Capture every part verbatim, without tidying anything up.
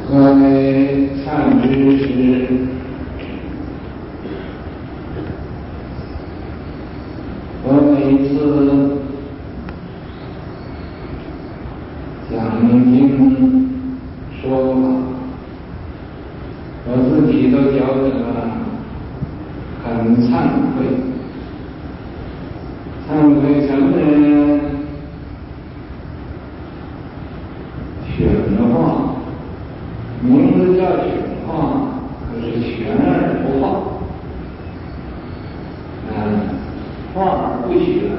各位善知识，我每次讲经说法，我自己都觉得很惭愧。惭愧什么呢？玄化，名字叫玄化，可是玄而不化，嗯，化而不玄，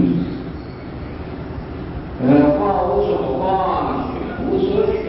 呃，化无所化，玄无所玄，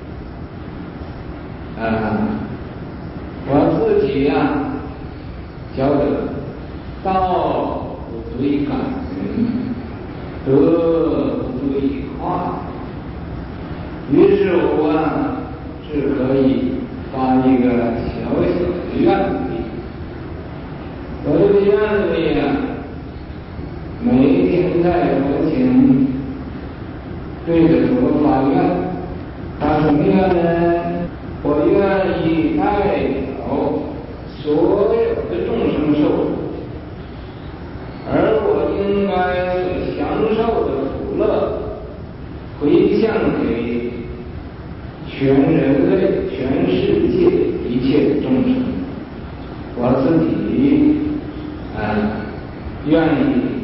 啊，我自己呀、啊，觉得道不对感人，德不对化。于是我啊，是可以发一个小小的愿力。我这个愿力啊，每一天在佛前对着佛发愿，发什么愿呢？我愿意代表所有的众生受，而我应该所享受的福乐，回向给全人类、全世界一切众生。我自己啊，愿意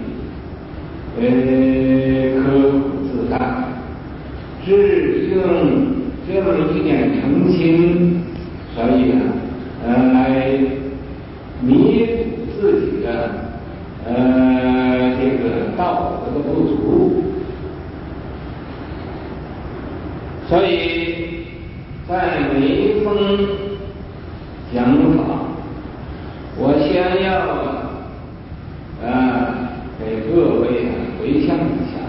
呃刻苦自担，只用这么一点诚心，所以啊，呃来弥补自己的呃这个道德的不足，所以在每一封讲法，我先要啊给各位啊回向一下，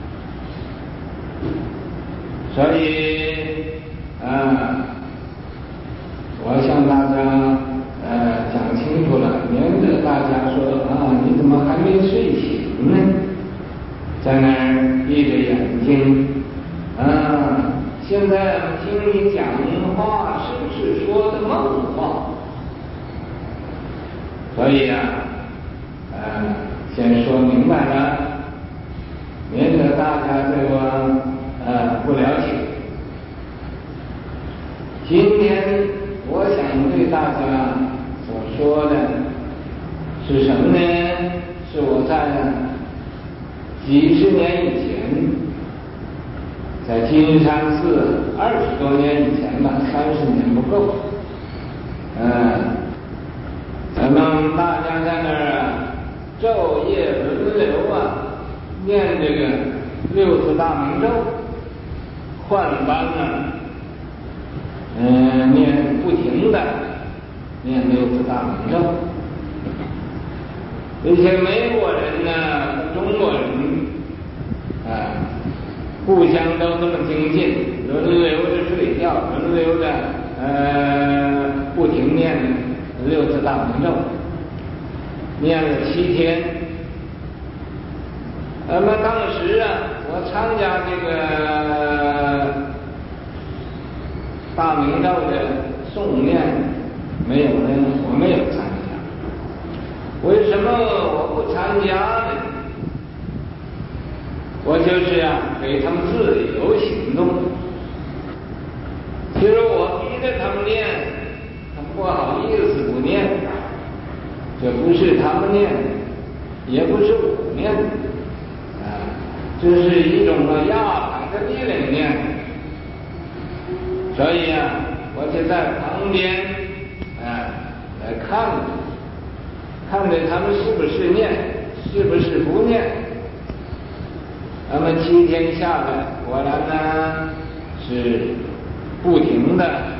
所以啊，我向大家呃讲清楚了，免得大家说啊你怎么还没睡醒呢？在那儿闭着眼睛啊。现在听你讲话是不是说的梦话？所以啊，呃，先说明白了，免得大家对我呃不了解。今天我想对大家所说的是什么呢？是我在几十年以前。在金山寺二十多年以前吧，三十年不够。嗯，咱们大家在那儿啊，昼夜轮流啊，念这个六字大明咒，换班呢，嗯，念不停的念六字大明咒。这些美国人呢，中国人啊。互相都这么精进，轮流着睡觉，轮流着呃不停念六字大明咒，念了七天。那么当时啊，我参加这个大明咒的诵念没有呢？我没有参加。为什么我不参加呢？我就是啊，给他们自由行动。其实我逼着他们念，他们不好意思不念。这不是他们念，也不是我念，啊，这是一种啊压迫的力量念。所以啊，我就在旁边啊来看着，看着他们是不是念，是不是不念。那么七天下来，果然呢是不停的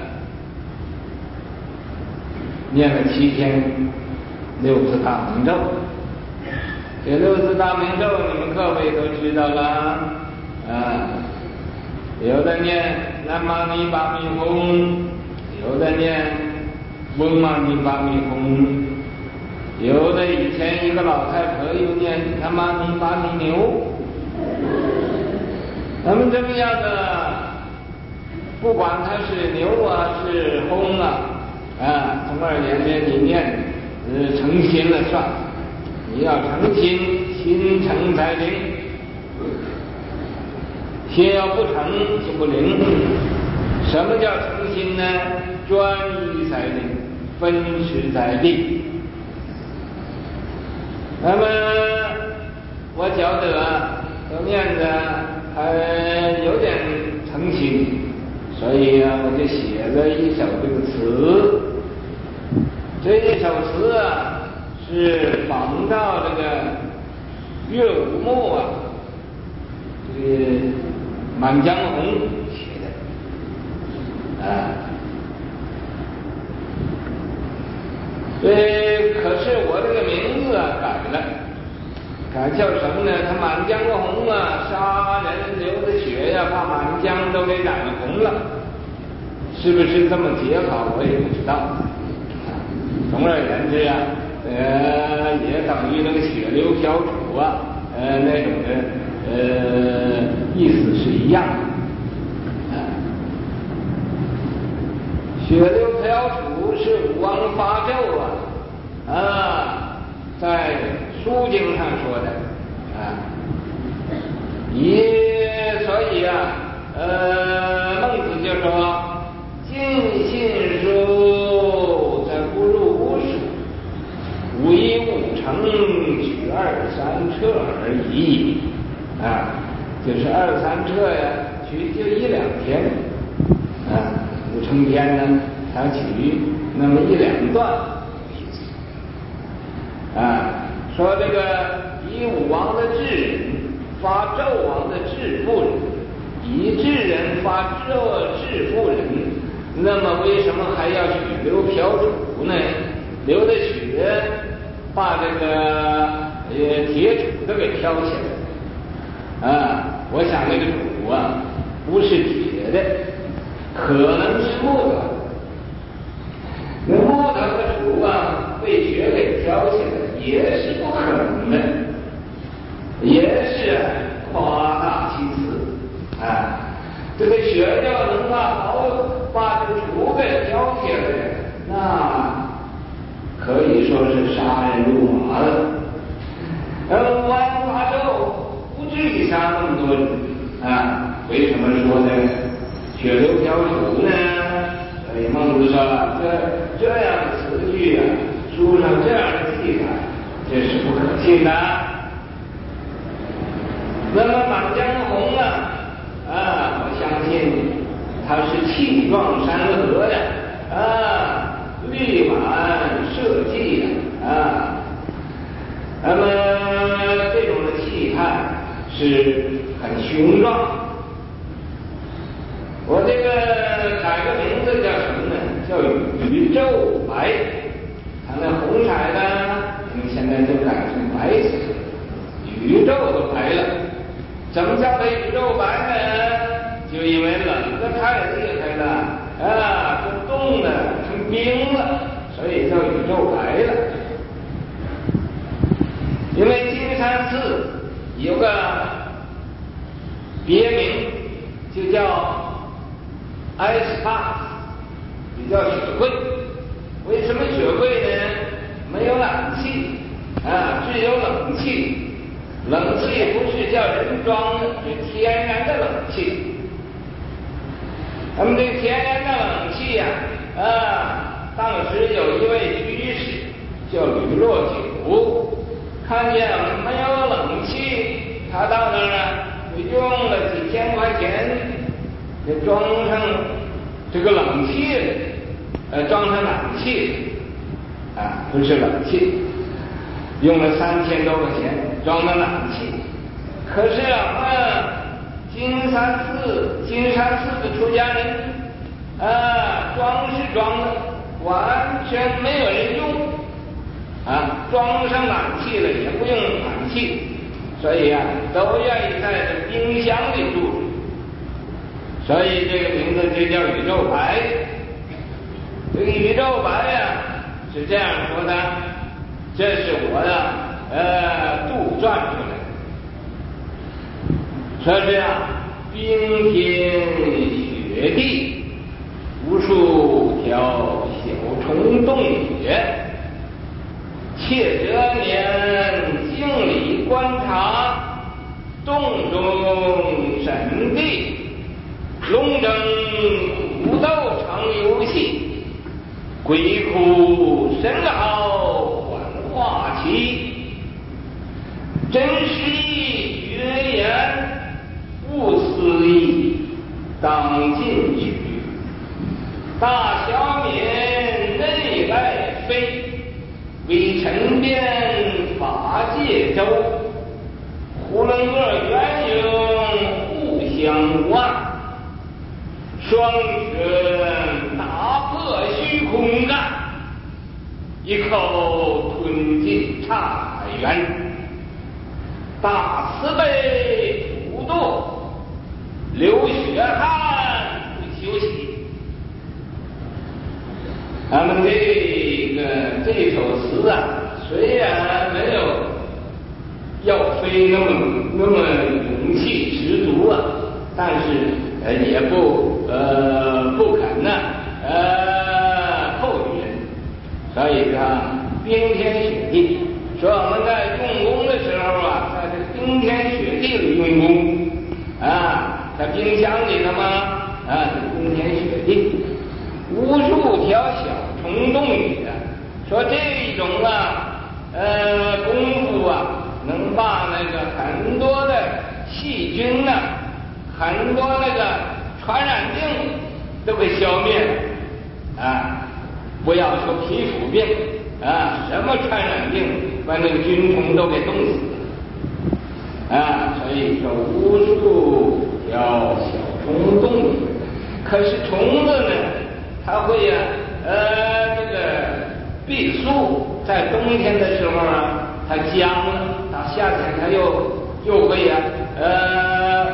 念了七天六字大明咒。这六字大明咒你们各位都知道了啊，有的念南无尼巴咪吽，有的念嗡嘛呢叭咪吽，有的以前一个老太婆又念南无尼巴咪牛。那么这么样的不管它是牛啊是轰啊，啊，总而言之你念呃诚心了算，你要诚心，心诚才灵，心要不诚就不灵。什么叫诚心呢？专一才灵，分持才力。那么我觉得这面子还有点诚心，所以啊，我就写了一首这个词。这一首词啊，是仿照这个岳武穆啊，这个《满江红》写的啊。所以，可是我这个名字啊改了，改叫什么呢？他满江红啊，杀人流的血呀、啊，把满江都给染红了，是不是这么解法？我也不知道。总而言之啊，呃，也等于那个血流漂杵啊，呃，那种的呃意思是一样的。啊，血流漂杵是武王发纣啊，啊，在书经上说的啊，一所以啊，呃，孟子就说：“尽信书，则不入巫术，无一物成，取二三彻而已。”啊，就是二三彻呀，取就一两天，啊，五成天呢，才取那么一两段。啊，说这个以武王的智人发纣王的智妇人，以智人发纣智妇人，那么为什么还要血流漂杵呢？流的血把这个呃铁杵都给漂起来。啊，我想那个杵啊不是铁的，可能是木头。那木头的杵啊被血给漂起来也是不可能的，也是夸大其词啊！这个血要能把把这个杵给漂起来，那可以说是杀人如麻了。而武王发纣不至于杀那么多人啊！为什么说呢？血流漂杵呢？所以孟子说这这样的词句啊，书上这样的记载，这是不可信的。那么满江红啊，啊，我相信它是气壮山河呀，啊，力满社稷呀，啊，那么这种的气派是很雄壮。我这个改个名字叫什么呢？叫宇宙白。它那红色呢，我们现在就改成白色，宇宙都白了。怎么叫它宇宙白呢？就因为冷的太厉害了啊，就冻的成冰了，所以叫宇宙白了。因为金山寺有个别名，就叫埃斯帕，也叫雪柜。为什么雪柜呢？没有冷气啊，只有冷气。冷气不是叫人装的，是天然的冷气。那么这天然的冷气呀、啊，啊，当时有一位居士叫吕若九，看见没有冷气，他到那儿啊，就用了几千块钱，给装上这个冷气，呃，装上冷气，啊，不是冷气，用了三千多块钱装了冷气。可是啊，金山寺金山寺的出家人啊，装是装的，完全没有人用啊，装上冷气了也不用冷气，所以啊，都愿意在这冰箱里住。所以这个名字就叫宇宙白。这个宇宙白呀、啊、是这样说的，这是我的呃杜撰出来的。说是啊，冰天雪雪地，无数条小虫洞穴，切者年经理观察，洞中神地，龙争虎斗常游戏，鬼哭神嚎幻化奇，真实意绝言，勿思议当进取，大小免内外非，为臣变法界周，囫囵个圆影互相望，双拳打破虚空干，一口吞进刹元，大慈悲普渡，流血汗不休息。咱们这个这首诗啊，虽然没有要飞那么那么勇气十足啊，但是呃也不呃不肯呢呃后于人，所以说冰天雪地，说我们在用功的时候啊，在这冰天雪地里用功啊，在冰箱里头嘛啊，冰天雪地。无数条小虫洞穴，说这种啊，呃，功夫啊，能把那个很多的细菌呐、啊，很多那个传染病都给消灭了啊！不要说皮肤病啊，什么传染病把那个菌虫都给冻死了啊！所以说无数条小虫洞穴，可是虫子呢？它会呀、啊，呃，这个闭宿，在冬天的时候啊，它僵了；到夏天它又又会呀、啊，呃，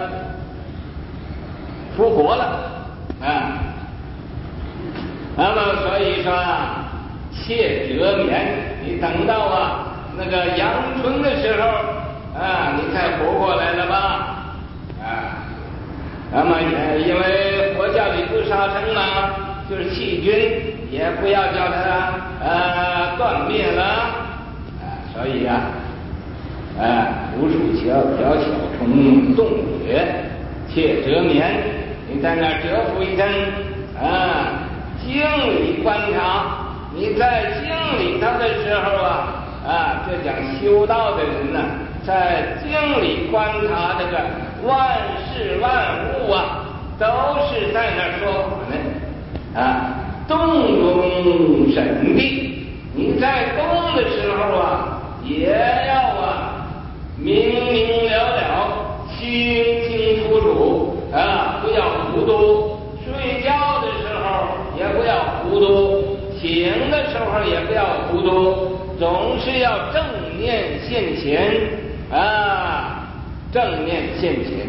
复活了啊。那么所以说啊，切折棉，你等到啊那个阳春的时候啊，你才活过来了吧？啊，那么也因为佛教里不杀生嘛。就是细菌也不要叫它呃断灭了啊，所以啊，啊无数条条小虫洞穴，切折棉，你在那儿蛰伏一阵啊，经里观察，你在经里头的时候啊啊，这讲修道的人呢、啊，在经里观察这个万事万物啊，都是在那儿说法呢。啊，动中神地，你在动的时候啊，也要啊明明了了，清清楚楚啊，不要糊涂。睡觉的时候也不要糊涂，醒的时候也不要糊涂，总是要正念现前啊，正念现前。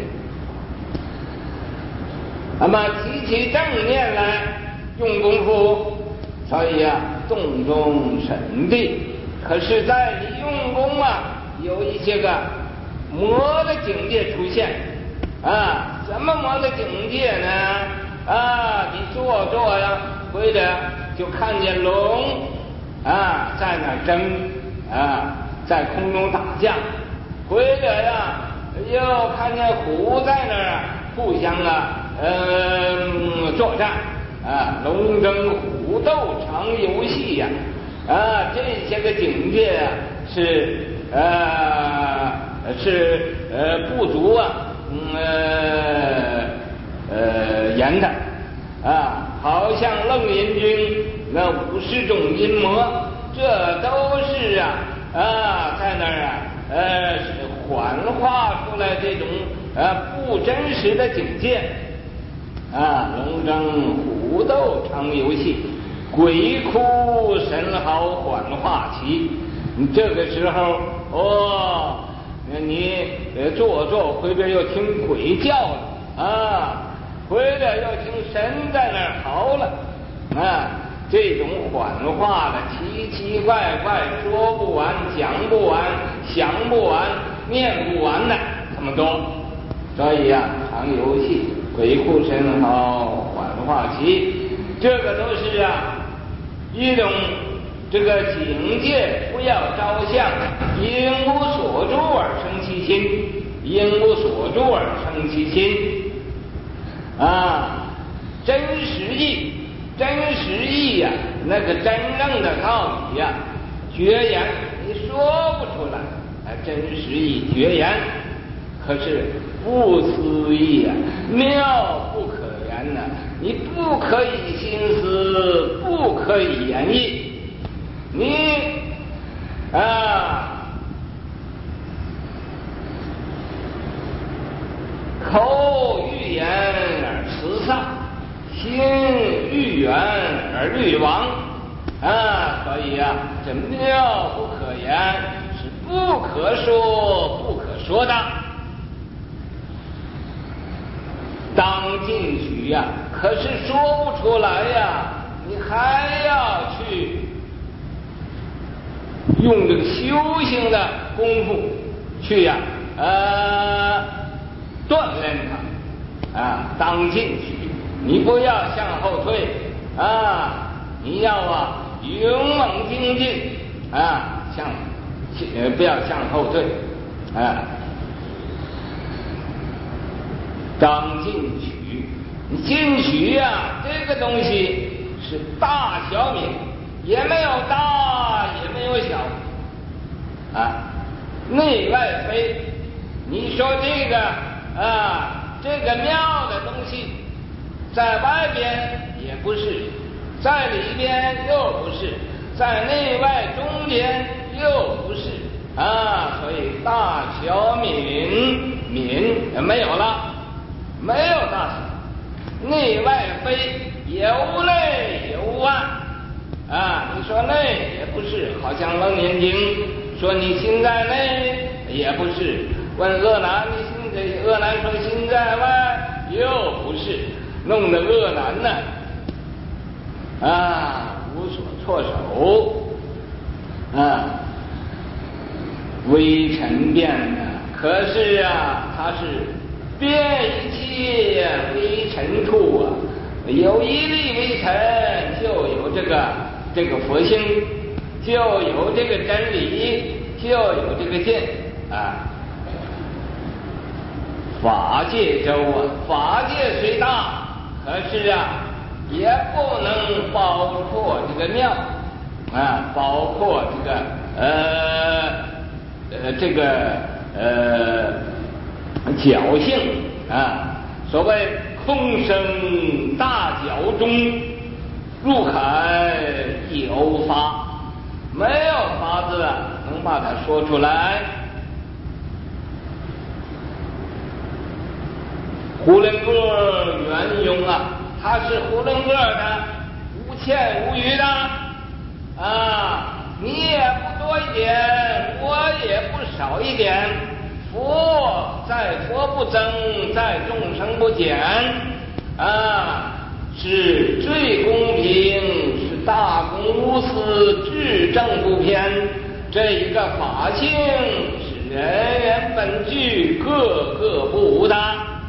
那么提起正念来。用功夫，所以啊，动中神地。可是，在你用功啊，有一些个魔的境界出现啊。什么魔的境界呢？啊，你坐坐呀，回来就看见龙啊在那争啊，在空中打架；回来呀，又看见虎在那儿互相啊呃作战。啊，龙争虎斗常游戏呀、啊，啊，这些个境界啊，是呃是呃不足啊，嗯、呃呃言的啊，好像楞严经那五十种阴魔，这都是啊啊在那儿啊呃幻化出来这种呃不真实的境界。啊，龙争虎斗常游戏，鬼哭神嚎幻化奇。你这个时候哦，你呃坐坐回边又听鬼叫了啊，回来又听神在那儿嚎了啊，这种幻化的奇奇怪怪，说不完，讲不完，想不完，念不完的这么多，所以啊，常游戏。 鬼哭神嚎，幻化气，这个都是啊一种这个境界，不要着相，因无所住而生其心，因无所住而生其心啊，真实义，真实义呀、啊，那个真正的道理呀、啊，绝言你说不出来，啊，真实义绝言，可是不思议呀、啊，妙不可言呐、啊，你不可以心思，不可以言绎，你啊。口欲言而辞丧，心欲圆而虑亡啊！所以啊，这妙不可言，是不可说不可说的。当进取呀、啊，可是说不出来呀、啊，你还要去用这个修行的功夫去呀、啊，呃。锻炼它啊，当进取，你不要向后退啊，你要啊勇猛精进啊，向呃不要向后退啊，当进取，进取呀、啊，这个东西是大小名，也没有大，也没有小啊，内外非，你说这个。啊，这个妙的东西，在外边也不是，在里边又不是，在内外中间又不是啊，所以大小敏敏也没有了，没有大小，内外非，也无内也无外啊。你说内也不是，好像《楞严经》说你心在内，也不是。问恶男，你心在恶男说心在外，又不是，弄得恶男呢啊无所措手啊，微尘变的。可是啊，他是遍一切微尘处啊，有一粒微尘，就有这个这个佛性，就有这个真理，就有这个见啊。法界周啊，法界虽大，可是啊，也不能包括这个妙啊，包括这个呃呃这个呃侥幸啊。所谓空生大角中，入海一欧发，没有法子能把它说出来。囫囵个圆融啊，它是囫囵个的，无欠无余的啊，你也不多一点，我也不少一点。佛在佛不增，在众生不减啊，是最公平，是大公无私，至正不偏。这一个法性是人人本具，个个不无的。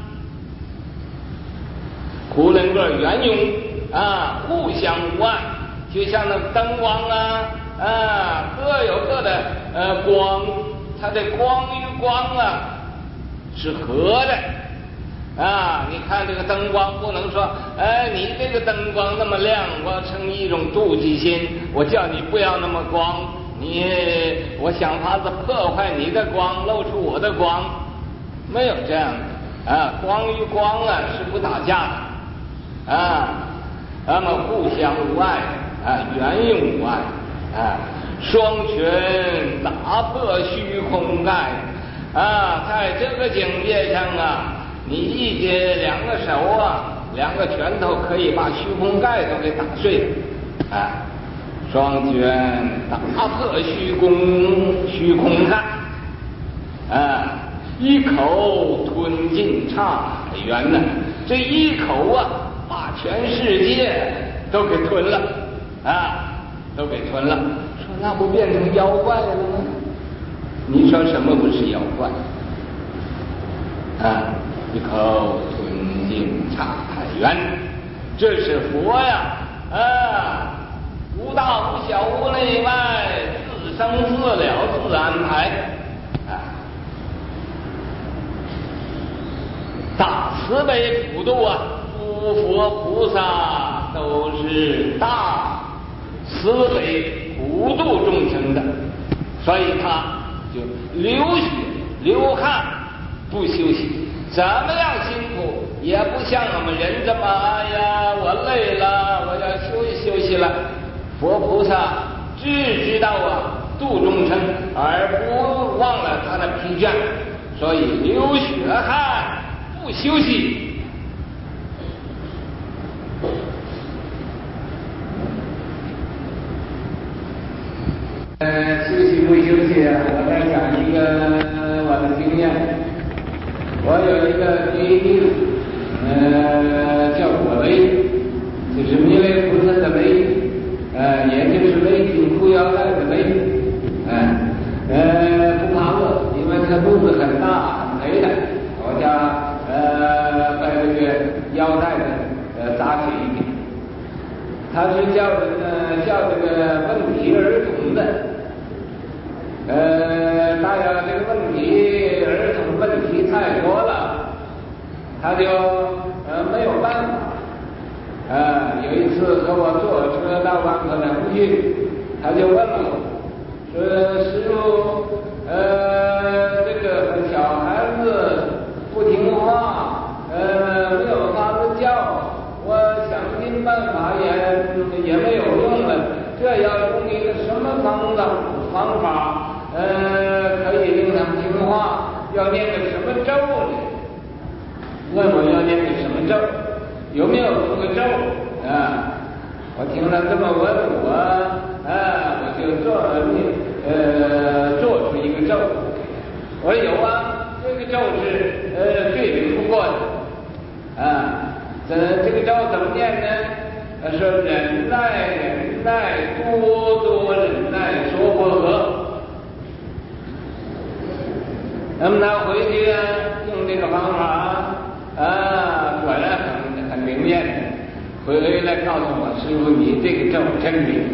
囫囵个圆融啊，互相无碍，就像那灯光啊啊，各有各的呃光，它的光与光啊是合的啊。你看这个灯光，不能说哎，你这个灯光那么亮，我成一种妒忌心，我叫你不要那么光，你我想法子破坏你的光，露出我的光，没有这样的啊。光与光啊是不打架的。啊，那么互相无碍啊，圆融无碍啊，双拳打破虚空盖啊，在这个境界上啊，你一接两个手啊，两个拳头可以把虚空盖都给打碎了啊，双拳打破虚空虚空盖啊，一口吞尽刹圆呢，这一口啊。把全世界都给吞了啊，都给吞了。说那不变成妖怪了吗？你说什么不是妖怪啊？一口吞心常太远。这是佛呀，啊，无大无小无内外，自生自了自安排啊。大慈悲普度啊，诸佛菩萨都是大慈悲普度众生的，所以他就流血流汗不休息，怎么样辛苦也不像我们人这么，哎呀我累了我要休息休息了。佛菩萨只知道啊度众生，而不忘了他的疲倦，所以流血汗不休息。呃，休息不休息啊？我再讲一个我的经验。我有一个弟弟，呃，叫果雷，就是弥勒菩萨的雷，呃，也就是雷紧裤腰带的雷，呃，呃，不怕饿，因为他肚子很大很肥的，我家呃把这个腰带呢呃扎紧一点。他是叫人呢叫这个问题儿童的，呃，大家这个问题儿童问题太多了，他就呃没有办法。呃，有一次和我坐车到万科南去，他就问我，说师傅，呃，这个小孩子不听话，呃，没有法子教，我想尽办法也也没有用了，这要用一个什么方法方法，呃，可以令他们听话？要念个什么咒呢？问我要念个什么咒？有没有这个咒啊？我听他这么问我，啊，我就做呃做出一个咒。我说有啊，这个咒是呃最灵不过的啊。这这个咒怎么念呢？他说忍耐忍耐多多忍耐说不和。那么他回去啊用这个方法啊，果然很很灵验的。回来告诉我师傅，你这个咒真灵。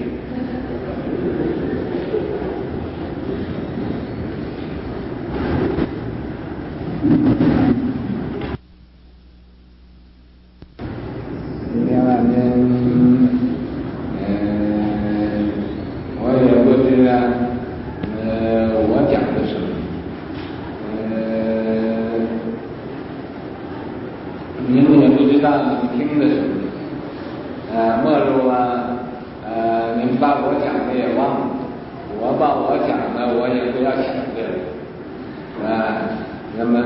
今天晚上，呃，我也不知道，呃，我讲的什么，呃，你们也不知道你们听的什么，呃，末路啊，呃，你们把我讲的也忘了，我把我讲的我也不要想着了，啊，那么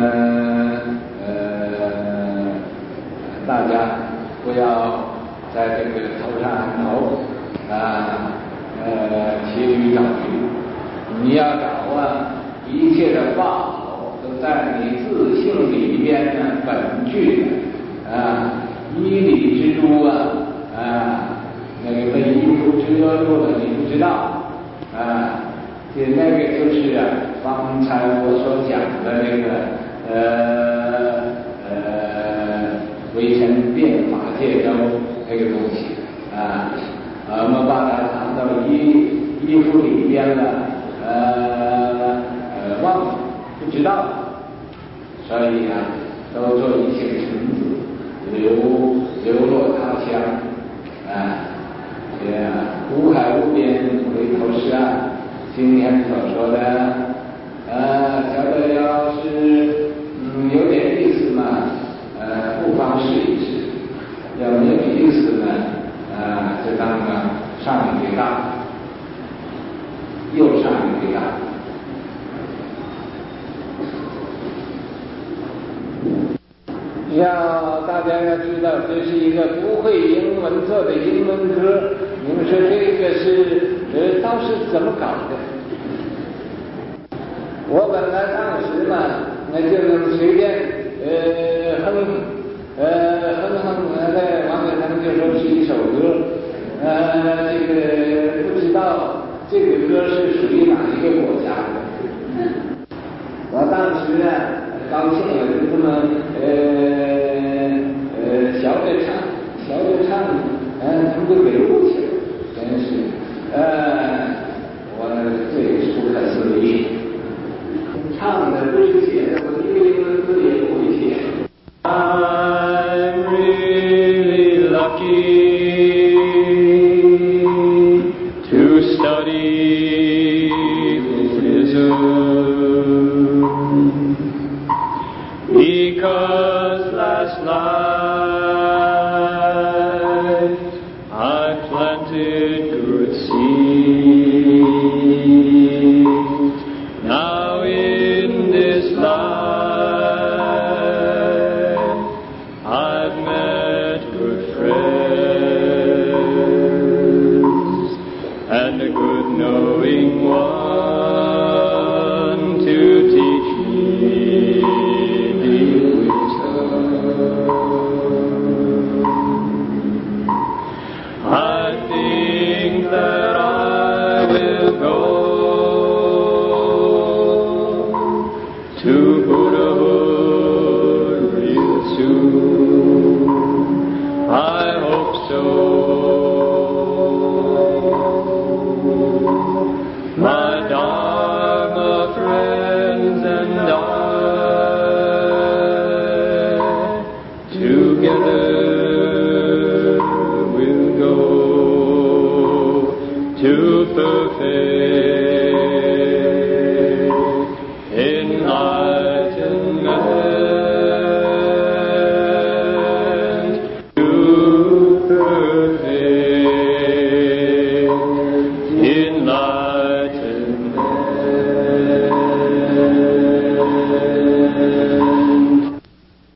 呃，大家不要在这个头上安头啊，呃，骑驴找驴。你要找啊，一切的法好都在你自性里边呢，本具的啊，衣里之珠啊，啊，那个被衣服遮住了，你不知道啊。这那个就是啊，方才我所讲的那个呃呃微尘变法界中那个东西啊，我们把它藏到衣衣服里边了，呃呃忘了不知道，所以啊，都做一些尘子流流落他乡啊，这样苦海无边回头是岸。今天所说的，呃，觉得要是嗯有点意思嘛，呃，不妨试一试；要没有意思呢，呃，就当个上瘾最大，又上瘾最大。要大家要知道，这是一个不会英文做的英文歌。你们说这个是呃，倒是怎么搞的？我本来当时嘛，那就能随便呃哼呃哼哼，那个王伟他们就说是一首歌，呃，这个不知道这个歌是属于哪一个国家的。我当时呢，高兴了，就这么呃 restless night.